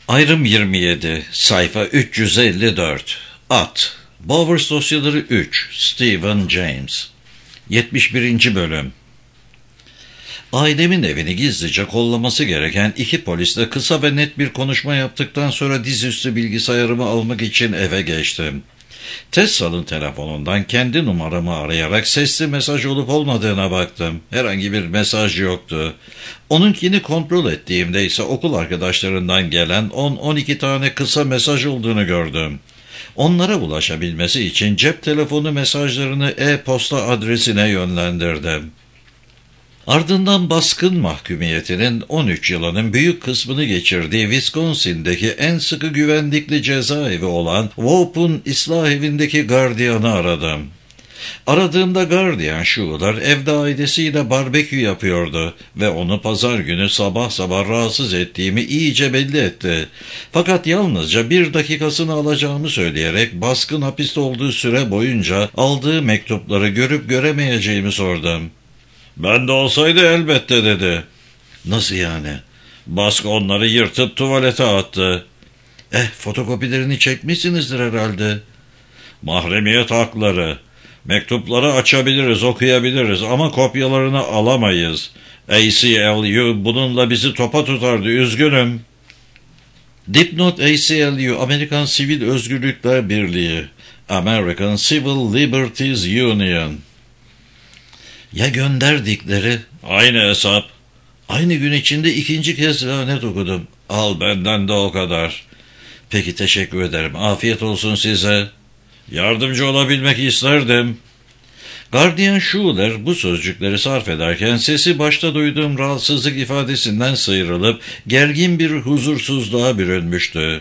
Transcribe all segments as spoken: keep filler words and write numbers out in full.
Ayrım yirmi yedi, sayfa üç yüz elli dört. At. Bowers dosyaları üç. Stephen James. yetmiş birinci bölüm. Ailemin evini gizlice kollaması gereken iki polisle kısa ve net bir konuşma yaptıktan sonra dizüstü bilgisayarımı almak için eve geçtim. Tesla'nın telefonundan kendi numaramı arayarak sesli mesaj olup olmadığına baktım. Herhangi bir mesaj yoktu. Onunkini kontrol ettiğimde ise okul arkadaşlarından gelen on on iki tane kısa mesaj olduğunu gördüm. Onlara ulaşabilmesi için cep telefonu mesajlarını e-posta adresine yönlendirdim. Ardından baskın mahkumiyetinin on üç yılının büyük kısmını geçirdiği Wisconsin'deki en sıkı güvenlikli cezaevi olan Waupun'un ıslah evindeki gardiyanı aradım. Aradığımda gardiyan Schuler evde ailesiyle barbekü yapıyordu ve onu pazar günü sabah sabah rahatsız ettiğimi iyice belli etti. Fakat yalnızca bir dakikasını alacağımı söyleyerek baskın hapiste olduğu süre boyunca aldığı mektupları görüp göremeyeceğimi sordum. "Ben de olsaydı elbette," dedi. "Nasıl yani?" "Bask onları yırtıp tuvalete attı." "Eh, fotokopilerini çekmişsinizdir herhalde." "Mahremiyet hakları. Mektupları açabiliriz, okuyabiliriz ama kopyalarını alamayız. A C L U bununla bizi topa tutardı, üzgünüm." Dipnot: A C L U, Amerikan Sivil Özgürlükler Birliği, American Civil Liberties Union. Ya gönderdikleri? Aynı hesap. Aynı gün içinde ikinci kez lanet okudum. Al benden de o kadar. Peki, teşekkür ederim. Afiyet olsun size. Yardımcı olabilmek isterdim. Gardiyan Schuler bu sözcükleri sarf ederken sesi başta duyduğum rahatsızlık ifadesinden sıyrılıp gergin bir huzursuzluğa bürünmüştü.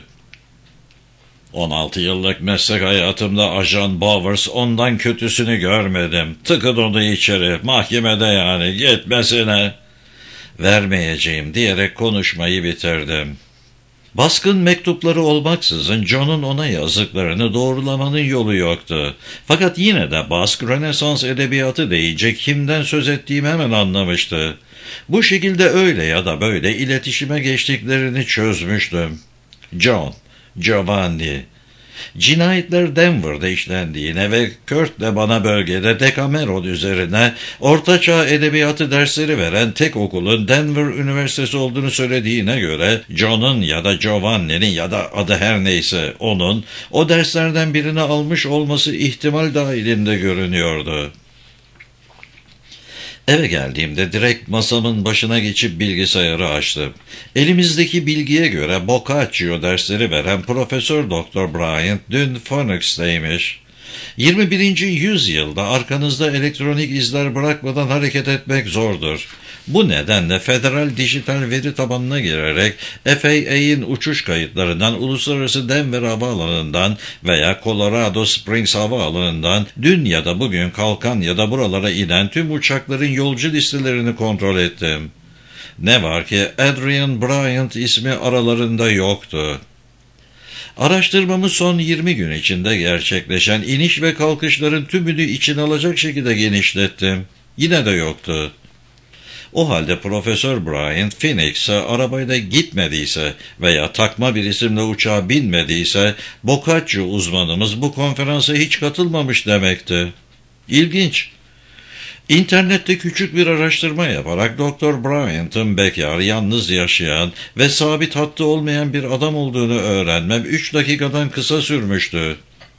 on altı yıllık meslek hayatımda Ajan Bowers ondan kötüsünü görmedim. Tıkın onu içeri, mahkemede yani, gitmesine. Vermeyeceğim diyerek konuşmayı bitirdim. Baskın mektupları olmaksızın John'un ona yazdıklarını doğrulamanın yolu yoktu. Fakat yine de Bask, Rönesans edebiyatı deyince kimden söz ettiğimi hemen anlamıştı. Bu şekilde öyle ya da böyle iletişime geçtiklerini çözmüştüm. John, Giovanni. Cinayetler Denver'da işlendiğine ve Kurt de bana bölgede Decameron üzerine ortaçağ edebiyatı dersleri veren tek okulun Denver Üniversitesi olduğunu söylediğine göre John'un ya da Giovanni'nin ya da adı her neyse onun o derslerden birini almış olması ihtimal dahilinde görünüyordu. Eve geldiğimde direkt masamın başına geçip bilgisayarı açtım. Elimizdeki bilgiye göre Boccaccio dersleri veren Profesör Doktor Bryant dün Phoenix'teymiş. yirmi birinci yüzyılda arkanızda elektronik izler bırakmadan hareket etmek zordur. Bu nedenle federal dijital veri tabanına girerek F A A'in uçuş kayıtlarından, Uluslararası Denver Havaalanı'ndan veya Colorado Springs Havaalanı'ndan dün ya da bugün kalkan ya da buralara inen tüm uçakların yolcu listelerini kontrol ettim. Ne var ki Adrian Bryant ismi aralarında yoktu. Araştırmamı son yirmi gün içinde gerçekleşen iniş ve kalkışların tümünü içine alacak şekilde genişlettim. Yine de yoktu. O halde Profesör Bryant Phoenix'e arabayla gitmediyse veya takma bir isimle uçağa binmediyse Boccaccio uzmanımız bu konferansa hiç katılmamış demekti. İlginç. İnternette küçük bir araştırma yaparak Doktor Bryant'ın bekar, yalnız yaşayan ve sabit hattı olmayan bir adam olduğunu öğrenmem üç dakikadan kısa sürmüştü.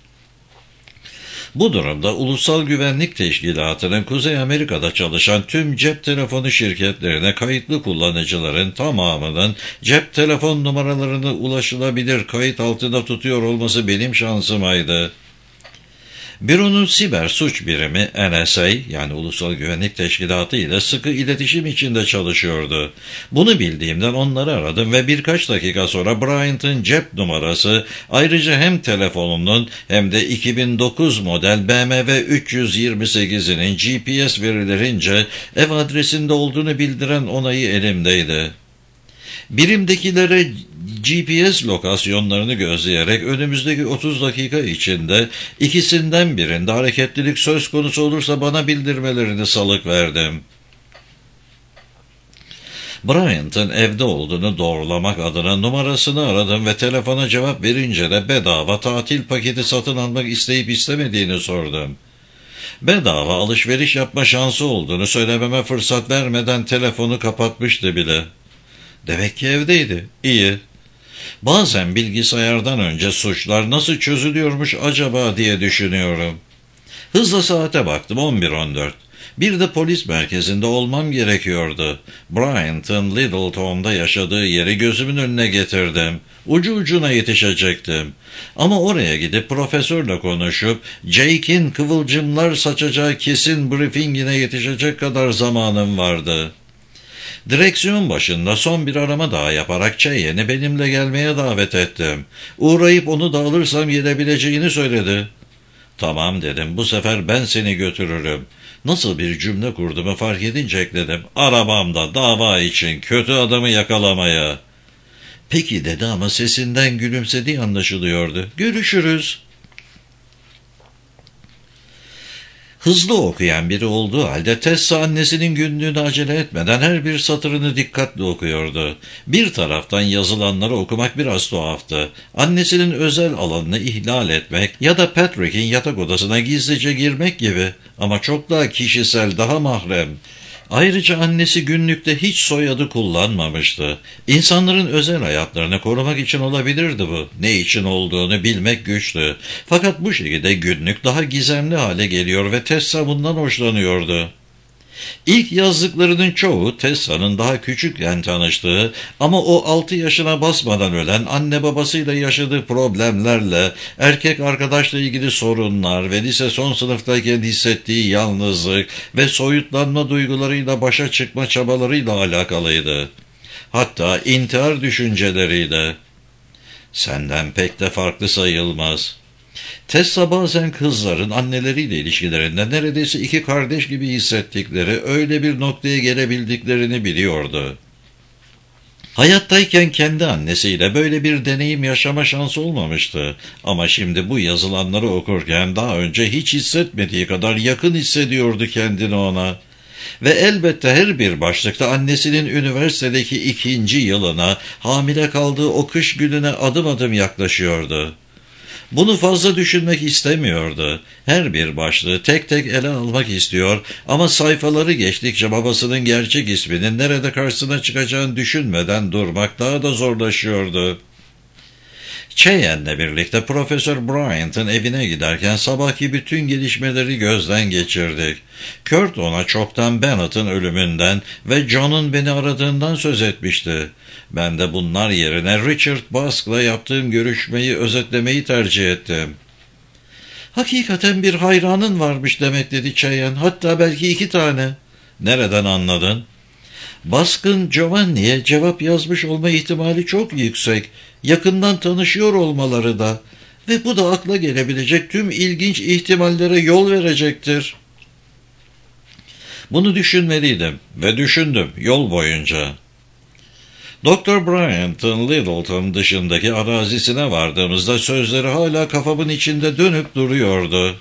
Bu durumda Ulusal Güvenlik Teşkilatı'nın Kuzey Amerika'da çalışan tüm cep telefonu şirketlerine kayıtlı kullanıcıların tamamının cep telefon numaralarını ulaşılabilir kayıt altında tutuyor olması benim şansımaydı. Büronun siber suç birimi N S A yani Ulusal Güvenlik Teşkilatı ile sıkı iletişim içinde çalışıyordu. Bunu bildiğimden onları aradım ve birkaç dakika sonra Bryant'ın cep numarası ayrıca hem telefonunun hem de iki bin dokuz model B M W üç yüz yirmi sekizinin G P S verilerince ev adresinde olduğunu bildiren onayı elimdeydi. Birimdekilere G P S lokasyonlarını gözleyerek önümüzdeki otuz dakika içinde ikisinden birinde hareketlilik söz konusu olursa bana bildirmelerini salık verdim. Bryant'ın evde olduğunu doğrulamak adına numarasını aradım ve telefona cevap verince de bedava tatil paketi satın almak isteyip istemediğini sordum. Bedava alışveriş yapma şansı olduğunu söylememe fırsat vermeden telefonu kapatmıştı bile. Demek ki evdeydi. İyi. Bazen bilgisayardan önce suçlar nasıl çözülüyormuş acaba diye düşünüyorum. Hızla saate baktım, on bir on dört. Bir de polis merkezinde olmam gerekiyordu. Bryant'ın Littleton'da yaşadığı yeri gözümün önüne getirdim. Ucu ucuna yetişecektim. Ama oraya gidip profesörle konuşup Jake'in kıvılcımlar saçacağı kesin briefingine yetişecek kadar zamanım vardı. Direksiyon başında son bir arama daha yaparak Cheyenne'i benimle gelmeye davet ettim. Uğrayıp onu da alırsam gelebileceğini söyledi. Tamam dedim, bu sefer ben seni götürürüm. Nasıl bir cümle kurduğumu fark edince ekledim. Arabamda dava için kötü adamı yakalamaya. Peki dedi ama sesinden gülümsediği anlaşılıyordu. Görüşürüz. Hızlı okuyan biri olduğu halde Tessa annesinin günlüğünü acele etmeden her bir satırını dikkatle okuyordu. Bir taraftan yazılanları okumak biraz tuhaftı. Annesinin özel alanını ihlal etmek ya da Patrick'in yatak odasına gizlice girmek gibi, ama çok daha kişisel, daha mahrem. Ayrıca annesi günlükte hiç soyadı kullanmamıştı. İnsanların özel hayatlarını korumak için olabilirdi bu. Ne için olduğunu bilmek güçtü. Fakat bu şekilde günlük daha gizemli hale geliyor ve Tessa bundan hoşlanıyordu. İlk yazdıklarının çoğu Tessa'nın daha küçükken tanıştığı ama o altı yaşına basmadan ölen anne babasıyla yaşadığı problemlerle, erkek arkadaşla ilgili sorunlar ve lise son sınıftayken hissettiği yalnızlık ve soyutlanma duygularıyla başa çıkma çabalarıyla alakalıydı. Hatta intihar düşünceleriyle. Senden pek de farklı sayılmaz. Tessa bazen kızların anneleriyle ilişkilerinde neredeyse iki kardeş gibi hissettikleri, öyle bir noktaya gelebildiklerini biliyordu. Hayattayken kendi annesiyle böyle bir deneyim yaşama şansı olmamıştı. Ama şimdi bu yazılanları okurken daha önce hiç hissetmediği kadar yakın hissediyordu kendini ona. Ve elbette her bir başlıkta annesinin üniversitedeki ikinci yılına, hamile kaldığı o kış gününe adım adım yaklaşıyordu. Bunu fazla düşünmek istemiyordu. Her bir başlığı tek tek ele almak istiyor ama sayfaları geçtikçe babasının gerçek isminin nerede karşısına çıkacağını düşünmeden durmak daha da zorlaşıyordu. Cheyenne'le birlikte Profesör Bryant'ın evine giderken sabahki bütün gelişmeleri gözden geçirdik. Kurt ona çoktan Bennett'ın ölümünden ve John'un beni aradığından söz etmişti. Ben de bunlar yerine Richard Busk'la yaptığım görüşmeyi özetlemeyi tercih ettim. Hakikaten bir hayranın varmış demek dedi Cheyenne. Hatta belki iki tane. Nereden anladın? Busk'ın Giovanni'ye cevap yazmış olma ihtimali çok yüksek. Yakından tanışıyor olmaları da. Ve bu da akla gelebilecek tüm ilginç ihtimallere yol verecektir. Bunu düşünmeliydim ve düşündüm yol boyunca. Doktor Bryant'ın Littleton dışındaki arazisine vardığımızda sözleri hala kafamın içinde dönüp duruyordu.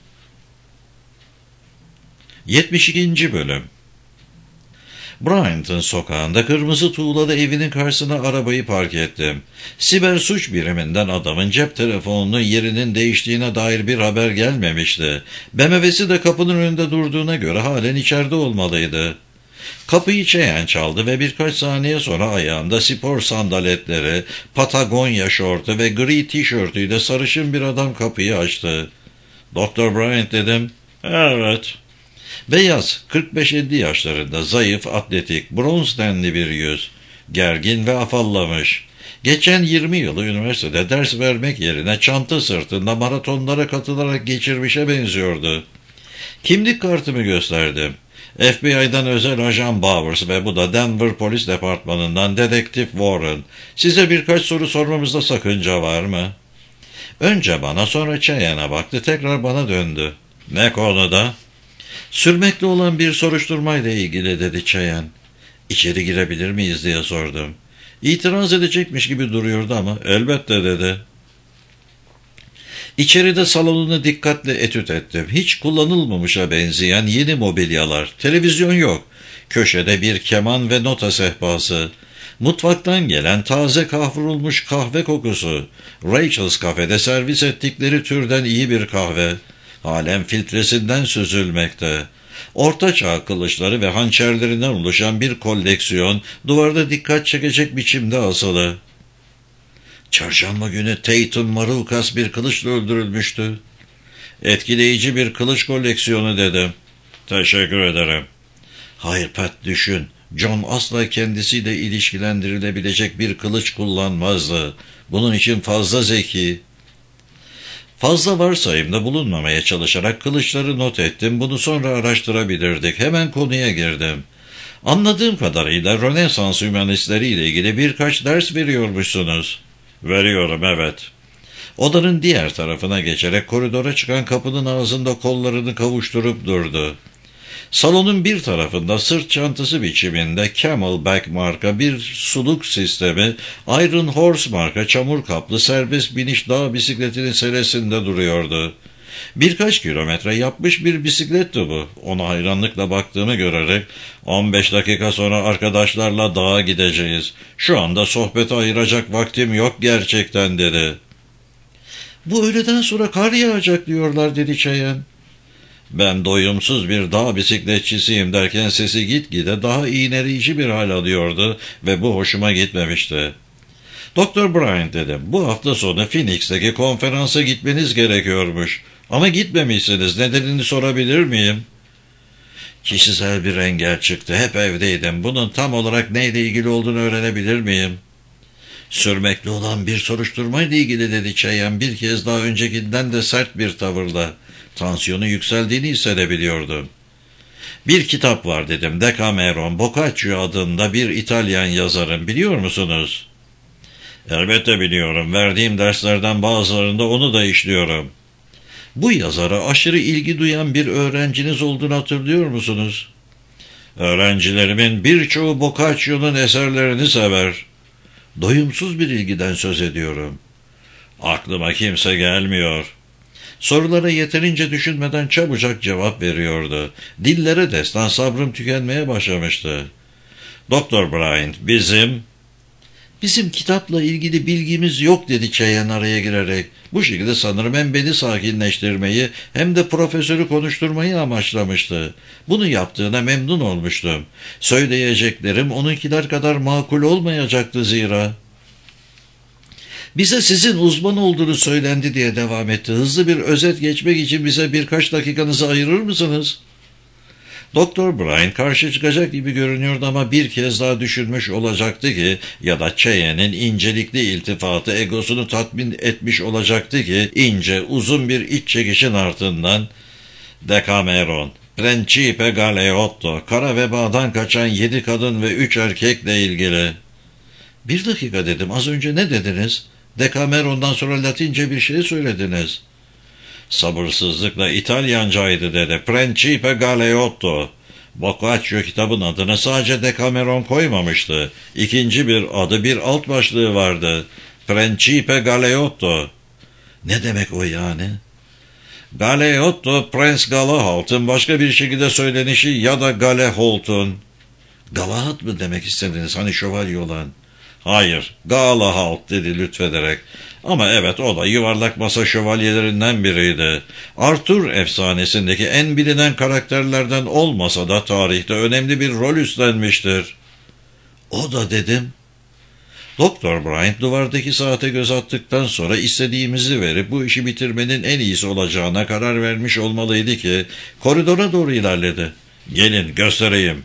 yetmiş ikinci Bölüm. Bryant'ın sokağında kırmızı tuğlalı evinin karşısına arabayı park ettim. Siber suç biriminden adamın cep telefonunun yerinin değiştiğine dair bir haber gelmemişti. B M W'si de kapının önünde durduğuna göre halen içeride olmalıydı. Kapıyı Cheyenne çaldı ve birkaç saniye sonra ayağında spor sandaletleri, Patagonya şortu ve gri tişörtüyle sarışın bir adam kapıyı açtı. "Doktor Bryant" dedim. "Evet." Beyaz, kırk beş elli yaşlarında, zayıf, atletik, bronz tenli bir yüz. Gergin ve afallamış. Geçen yirmi yılı üniversitede ders vermek yerine çanta sırtında maratonlara katılarak geçirmişe benziyordu. Kimlik kartımı gösterdim. F B I'dan özel ajan Bowers ve bu da Denver Polis Departmanı'ndan dedektif Warren. Size birkaç soru sormamızda sakınca var mı? Önce bana, sonra Cheyenne'a baktı, tekrar bana döndü. Ne konuda? Sürmekte olan bir soruşturmayla ilgili dedi Cheyenne. İçeri girebilir miyiz diye sordum. İtiraz edecekmiş gibi duruyordu ama elbette dedi. İçeride salonunu dikkatle etüt ettim. Hiç kullanılmamışa benzeyen yeni mobilyalar, televizyon yok. Köşede bir keman ve nota sehpası. Mutfaktan gelen taze kavrulmuş kahve kokusu. Rachel's kafede servis ettikleri türden iyi bir kahve. Halen filtresinden süzülmekte. Ortaçağ kılıçları ve hançerlerinden oluşan bir koleksiyon duvarda dikkat çekecek biçimde asılı. Çarşamba günü Tatum Marukas bir kılıçla öldürülmüştü. Etkileyici bir kılıç koleksiyonu dedim. Teşekkür ederim. Hayır Pat, düşün. John asla kendisiyle ilişkilendirilebilecek bir kılıç kullanmazdı. Bunun için fazla zeki. Fazla varsayımda bulunmamaya çalışarak kılıçları not ettim. Bunu sonra araştırabilirdik. Hemen konuya girdim. Anladığım kadarıyla Rönesans hümanistleri ile ilgili birkaç ders veriyormuşsunuz. Veriyorum, evet. Odanın diğer tarafına geçerek koridora çıkan kapının ağzında kollarını kavuşturup durdu. Salonun bir tarafında sırt çantası biçiminde Camelback marka bir suluk sistemi, Iron Horse marka çamur kaplı serbest biniş dağ bisikletinin selesinde duruyordu. Birkaç kilometre yapmış bir bisikletti bu. Ona hayranlıkla baktığımı görerek, on beş dakika sonra arkadaşlarla dağa gideceğiz. Şu anda sohbete ayıracak vaktim yok gerçekten, dedi. Bu öğleden sonra kar yağacak diyorlar, dedi Cheyenne. Ben doyumsuz bir dağ bisikletçisiyim derken sesi gitgide daha iğneleyici bir hal alıyordu ve bu hoşuma gitmemişti. Doktor Bryant, dedim, bu hafta sonu Phoenix'teki konferansa gitmeniz gerekiyormuş. Ama gitmemişsiniz, nedenini sorabilir miyim? Kişisel bir engel çıktı, hep evdeydim. Bunun tam olarak neyle ilgili olduğunu öğrenebilir miyim? Sürmekte olan bir soruşturmayla ilgili, dedi Cheyenne bir kez daha öncekinden de sert bir tavırla. Tansiyonu yükseldiğini hissedebiliyordum. Bir kitap var, dedim. Decameron Boccaccio adında bir İtalyan yazarın, biliyor musunuz? Elbette biliyorum. Verdiğim derslerden bazılarında onu da işliyorum. Bu yazara aşırı ilgi duyan bir öğrenciniz olduğunu hatırlıyor musunuz? Öğrencilerimin birçoğu Boccaccio'nun eserlerini sever. Doyumsuz bir ilgiden söz ediyorum. Aklıma kimse gelmiyor. Sorulara yeterince düşünmeden çabucak cevap veriyordu. Dillere destan sabrım tükenmeye başlamıştı. Doktor Bryant, bizim... Bizim kitapla ilgili bilgimiz yok, dedi Cheyenne araya girerek. Bu şekilde sanırım hem beni sakinleştirmeyi hem de profesörü konuşturmayı amaçlamıştı. Bunu yaptığına memnun olmuştum. Söyleyeceklerim onunkiler kadar makul olmayacaktı zira. Bize sizin uzman olduğunu söylendi, diye devam etti. Hızlı bir özet geçmek için bize birkaç dakikanızı ayırır mısınız? Doktor Bryant karşı çıkacak gibi görünüyordu ama bir kez daha düşünmüş olacaktı ki, ya da Cheyenne'in incelikli iltifatı egosunu tatmin etmiş olacaktı ki, ince uzun bir iç çekişin ardından Decameron, Principe Galeotto, kara vebadan kaçan yedi kadın ve üç erkekle ilgili. Bir dakika, dedim, az önce ne dediniz? Decameron'dan sonra Latince bir şey söylediniz. Sabırsızlıkla İtalyancaydı, dedi. Principe Galeotto. Boccaccio kitabın adını sadece Decameron koymamıştı. İkinci bir adı, bir alt başlığı vardı. Principe Galeotto. Ne demek o yani? Galeotto, Prens Galahalt'ın başka bir şekilde söylenişi ya da Galeholt'un. Galahad mı demek istediniz, hani şövalye olan? Hayır, Galahalt, dedi lütfederek. Ama evet, o da yuvarlak masa şövalyelerinden biriydi. Arthur efsanesindeki en bilinen karakterlerden olmasa da tarihte önemli bir rol üstlenmiştir. O da, dedim. Doktor Bryant duvardaki saate göz attıktan sonra istediğimizi verip bu işi bitirmenin en iyisi olacağına karar vermiş olmalıydı ki koridora doğru ilerledi. Gelin göstereyim.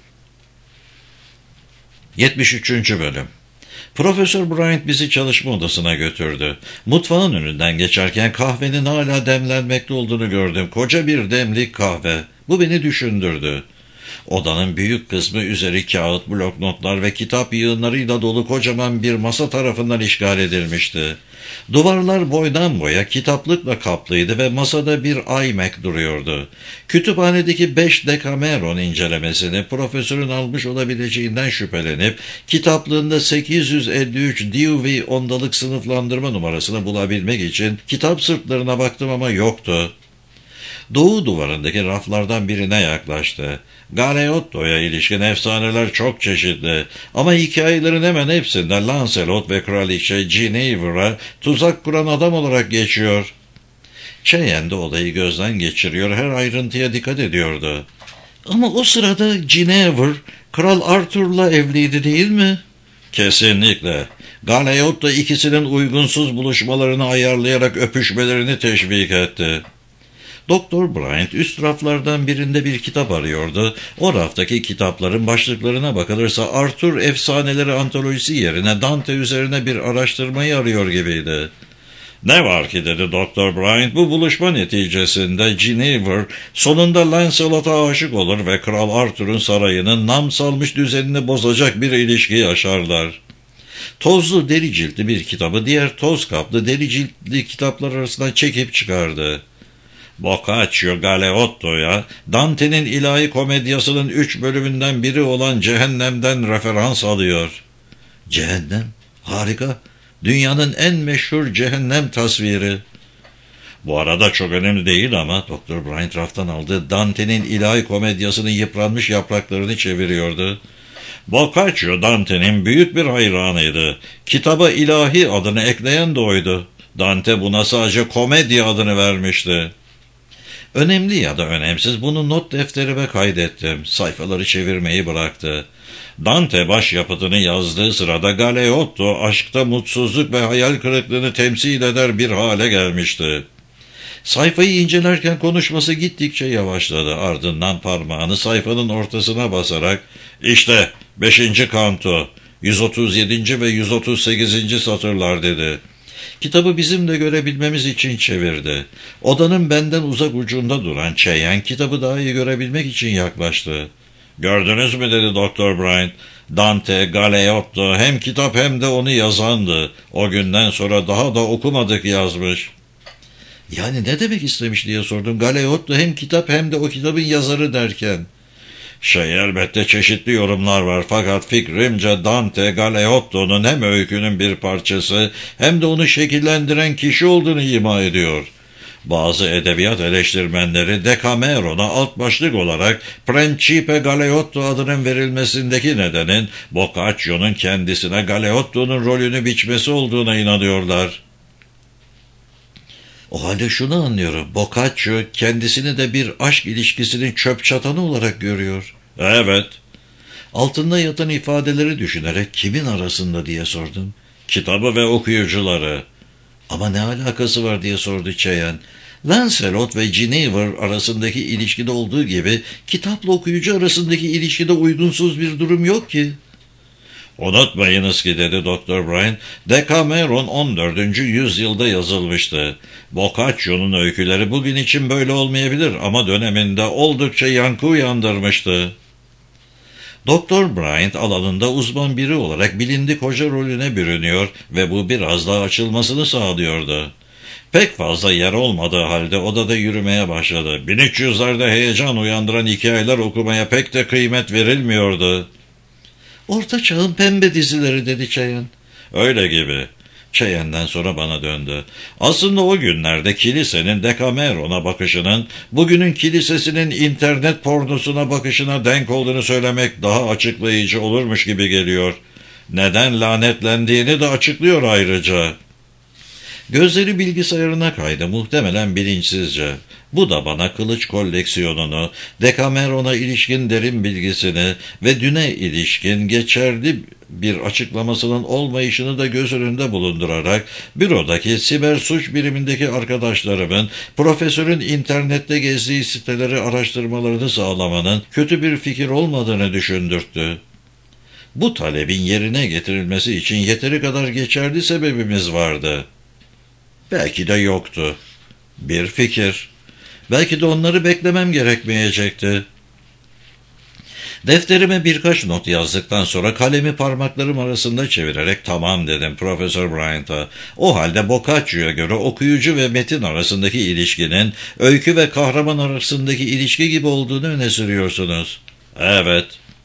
yetmiş üçüncü bölüm. Profesör Bryant bizi çalışma odasına götürdü. Mutfağın önünden geçerken kahvenin hala demlenmekte olduğunu gördüm. Koca bir demlik kahve. Bu beni düşündürdü. Odanın büyük kısmı üzeri kağıt, bloknotlar ve kitap yığınlarıyla dolu kocaman bir masa tarafından işgal edilmişti. Duvarlar boydan boya kitaplıkla kaplıydı ve masada bir iMac duruyordu. Kütüphanedeki beş Decameron incelemesini profesörün almış olabileceğinden şüphelenip kitaplığında sekiz yüz elli üç Dewey ondalık sınıflandırma numarasını bulabilmek için kitap sırtlarına baktım ama yoktu. Doğu duvarındaki raflardan birine yaklaştı. Galeotto'ya ilişkin efsaneler çok çeşitli ama hikayelerin hemen hepsinde Lancelot ve kraliçe Guinevere'a tuzak kuran adam olarak geçiyor. Cheyenne de olayı gözden geçiriyor, her ayrıntıya dikkat ediyordu. Ama o sırada Guinevere, Kral Arthur'la evliydi değil mi? Kesinlikle. Galeotto ikisinin uygunsuz buluşmalarını ayarlayarak öpüşmelerini teşvik etti. Doktor Bryant üst raflardan birinde bir kitap arıyordu. O raftaki kitapların başlıklarına bakılırsa Arthur efsaneleri antolojisi yerine Dante üzerine bir araştırmayı arıyor gibiydi. Ne var ki dedi Doktor Bryant, bu buluşma neticesinde Guinevere sonunda Lancelot'a aşık olur ve Kral Arthur'un sarayının nam salmış düzenini bozacak bir ilişki yaşarlar. Tozlu deri ciltli bir kitabı diğer toz kaplı deri ciltli kitaplar arasından çekip çıkardı. Boccaccio Galeotto'ya Dante'nin ilahi komedyasının üç bölümünden biri olan Cehennem'den referans alıyor. Cehennem? Harika. Dünyanın en meşhur cehennem tasviri. Bu arada çok önemli değil ama Doktor Bryant raftan aldığı Dante'nin ilahi komedyasının yıpranmış yapraklarını çeviriyordu. Boccaccio Dante'nin büyük bir hayranıydı. Kitaba ilahi adını ekleyen de oydu. Dante buna sadece komedya adını vermişti. Önemli ya da önemsiz bunu not defterime kaydettim. Sayfaları çevirmeyi bıraktı. Dante başyapıtını yazdığı sırada Galeotto aşkta mutsuzluk ve hayal kırıklığını temsil eder bir hale gelmişti. Sayfayı incelerken konuşması gittikçe yavaşladı. Ardından parmağını sayfanın ortasına basarak "İşte beşinci kanto, yüz otuz yedinci ve yüz otuz sekizinci satırlar" dedi. Kitabı bizim de görebilmemiz için çevirdi. Odanın benden uzak ucunda duran Cheyenne kitabı daha iyi görebilmek için yaklaştı. "Gördünüz mü?" dedi Doktor Bryant. "Dante, Galeotto hem kitap hem de onu yazandı. O günden sonra daha da okumadık yazmış." "Yani ne demek istemiş?" diye sordum. "Galeotto hem kitap hem de o kitabın yazarı" derken. "Şey, elbette çeşitli yorumlar var fakat fikrimce Dante, Galeotto'nun hem öykünün bir parçası hem de onu şekillendiren kişi olduğunu ima ediyor. Bazı edebiyat eleştirmenleri Decameron'a alt başlık olarak Principe Galeotto adının verilmesindeki nedenin Boccaccio'nun kendisine Galeotto'nun rolünü biçmesi olduğuna inanıyorlar." "O halde şunu anlıyorum. Boccaccio kendisini de bir aşk ilişkisinin çöp çatanı olarak görüyor." "Evet." Altında yatan ifadeleri düşünerek "Kimin arasında?" diye sordum. "Kitabı ve okuyucuları." "Ama ne alakası var?" diye sordu Cheyenne. "Lancelot ve Guinevere arasındaki ilişkide olduğu gibi kitapla okuyucu arasındaki ilişkide uygunsuz bir durum yok ki." "Unutmayınız ki" dedi Doktor Bryant, "Decameron on dördüncü yüzyılda yazılmıştı. Boccaccio'nun öyküleri bugün için böyle olmayabilir ama döneminde oldukça yankı uyandırmıştı." Doktor Bryant alanında uzman biri olarak bilindik hoca rolüne bürünüyor ve bu biraz daha açılmasını sağlıyordu. Pek fazla yer olmadığı halde odada yürümeye başladı. bin üç yüzlerde heyecan uyandıran hikayeler okumaya pek de kıymet verilmiyordu. "Orta çağın pembe dizileri" dedi Cheyenne. "Öyle gibi." Cheyenne'den sonra bana döndü. "Aslında o günlerde kilisenin Decameron'a bakışının bugünün kilisesinin internet pornosuna bakışına denk olduğunu söylemek daha açıklayıcı olurmuş gibi geliyor. Neden lanetlendiğini de açıklıyor ayrıca." Gözleri bilgisayarına kaydı, muhtemelen bilinçsizce. Bu da bana kılıç koleksiyonunu, Decameron'a ilişkin derin bilgisini ve düne ilişkin geçerli bir açıklamasının olmayışını da göz önünde bulundurarak bürodaki siber suç birimindeki arkadaşlarımın profesörün internette gezdiği siteleri araştırmalarını sağlamanın kötü bir fikir olmadığını düşündürttü. Bu talebin yerine getirilmesi için yeteri kadar geçerli sebebimiz vardı. Belki de yoktu. Bir fikir. Belki de onları beklemem gerekmeyecekti. Defterime birkaç not yazdıktan sonra kalemi parmaklarım arasında çevirerek "Tamam" dedim Profesör Bryant'a. "O halde Boccaccio'ya göre okuyucu ve metin arasındaki ilişkinin öykü ve kahraman arasındaki ilişki gibi olduğunu öne sürüyorsunuz." "Evet."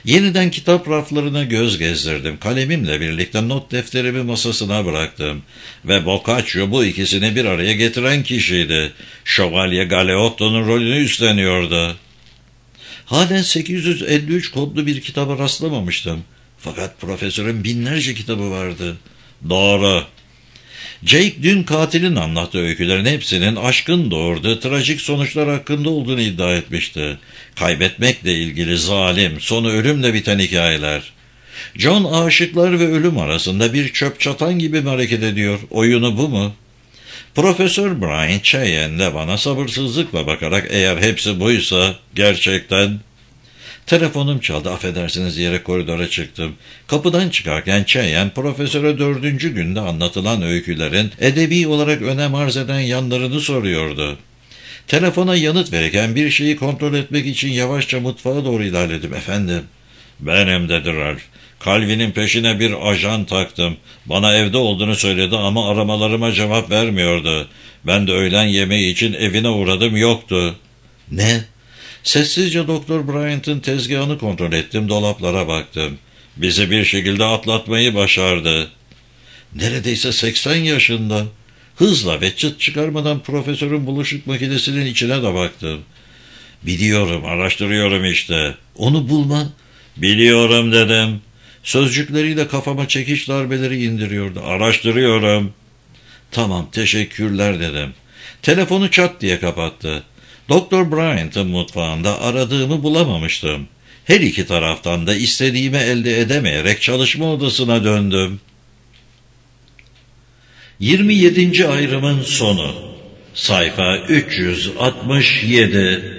Yeniden kitap raflarına göz gezdirdim. Kalemimle birlikte not defterimi masasına bıraktım. Ve Boccaccio bu ikisini bir araya getiren kişiydi. Şövalye Galeotto'nun rolünü üstleniyordu. Halen sekiz yüz elli üç kodlu bir kitaba rastlamamıştım. Fakat profesörün binlerce kitabı vardı. Doğru. Jake dün katilin anlattığı öykülerin hepsinin aşkın doğurduğu trajik sonuçlar hakkında olduğunu iddia etmişti. Kaybetmekle ilgili zalim, sonu ölümle biten hikayeler. John aşıklar ve ölüm arasında bir çöp çatan gibi mi hareket ediyor? Oyunu bu mu? Profesör Brian Cheyenne bana sabırsızlıkla bakarak eğer hepsi buysa gerçekten... Telefonum çaldı, affedersiniz diyerek koridora çıktım. Kapıdan çıkarken Cheyenne profesöre dördüncü günde anlatılan öykülerin edebi olarak önem arz eden yanlarını soruyordu. Telefona yanıt verirken bir şeyi kontrol etmek için yavaşça mutfağa doğru ilerledim. Efendim? Benim dedi Ralph. Calvin'in peşine bir ajan taktım. Bana evde olduğunu söyledi ama aramalarıma cevap vermiyordu. Ben de öğlen yemeği için evine uğradım, yoktu. Ne? Sessizce Doktor Bryant'ın tezgahını kontrol ettim, dolaplara baktım. Bizi bir şekilde atlatmayı başardı. Neredeyse seksen yaşında. Hızla ve çıt çıkarmadan profesörün bulaşık makinesinin içine de baktım. Biliyorum, araştırıyorum işte. Onu bulma. Biliyorum dedim. Sözcükleriyle kafama çekiç darbeleri indiriyordu. Araştırıyorum. Tamam, teşekkürler dedim. Telefonu çat diye kapattı. Doktor Bryant'ın mutfağında aradığımı bulamamıştım. Her iki taraftan da istediğimi elde edemeyerek çalışma odasına döndüm. yirmi yedinci ayrımın sonu. Sayfa üç yüz altmış yedi.